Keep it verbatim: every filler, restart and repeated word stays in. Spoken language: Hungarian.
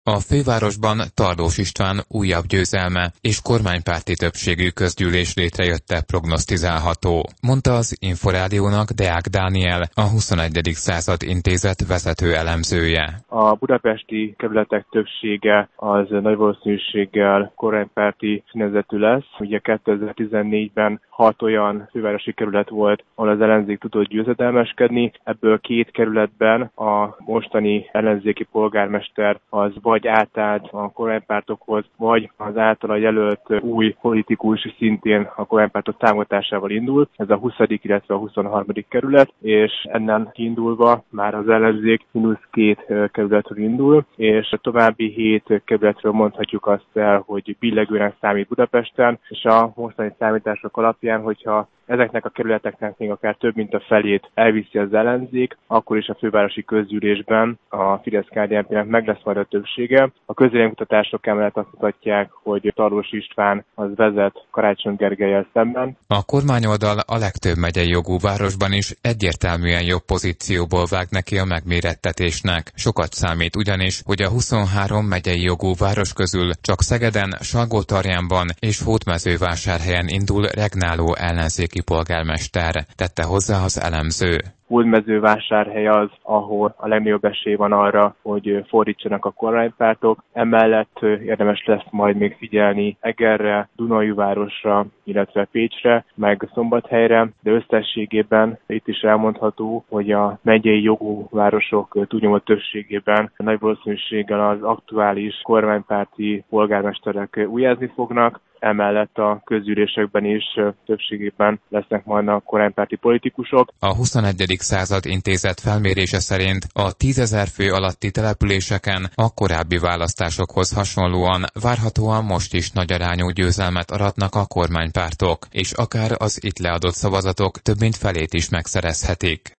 A fővárosban Tarlós István újabb győzelme és kormánypárti többségű közgyűlés létrejötte prognosztizálható, mondta az Inforádiónak Deák Dániel, a huszonegyedik század intézet vezető elemzője. A budapesti kerületek többsége az nagy valószínűséggel kormánypárti színezetű lesz. Ugye kétezer-tizennégyben hat olyan fővárosi kerület volt, ahol az ellenzék tudott győzedelmeskedni. Ebből két kerületben a mostani ellenzéki polgármester az vagy átállt a kormánypártokhoz, vagy az általa jelölt új politikus szintén a kormánypártok támogatásával indul. Ez a huszadik illetve a huszonharmadik kerület, és ennen kiindulva már az ellenzék mínusz két kerületről indul, és a további hét kerületről mondhatjuk azt el, hogy billegőnek számít Budapesten, és a mostani számítások alapján, hogyha ezeknek a kerületeknek még akár több mint a felét elviszi az ellenzék, akkor is a fővárosi közgyűlésben a Fidesz-ká dé en pé-nek meg lesz majd a többsége. A közvéleménykutatások emellett azt mutatják, hogy Tarlós István az vezet Karácsony Gergellyel szemben. A kormányoldal a legtöbb megyei jogú városban is egyértelműen jobb pozícióból vág neki a megmérettetésnek. Sokat számít ugyanis, hogy a huszonhárom megyei jogú város közül csak Szegeden, Salgótarjánban és Hódmezővásárhelyen indul regnáló ellenzéki polgármester, tette hozzá az elemző. Hódmezővásárhely az, ahol a legnagyobb esély van arra, hogy fordítsanak a kormánypártok. Emellett érdemes lesz majd még figyelni Egerre, Dunaújvárosra, illetve Pécsre, meg Szombathelyre, de összességében itt is elmondható, hogy a megyei jogú városok túlnyomó többségében nagy valószínűséggel az aktuális kormánypárti polgármesterek újjázni fognak. Emellett a közgyűlésekben is többségében lesznek majd a kormánypárti politikusok. A huszonegyedik század intézet felmérése szerint a tízezer fő alatti településeken a korábbi választásokhoz hasonlóan várhatóan most is nagy arányú győzelmet aratnak a kormánypártok, és akár az itt leadott szavazatok több mint felét is megszerezhetik.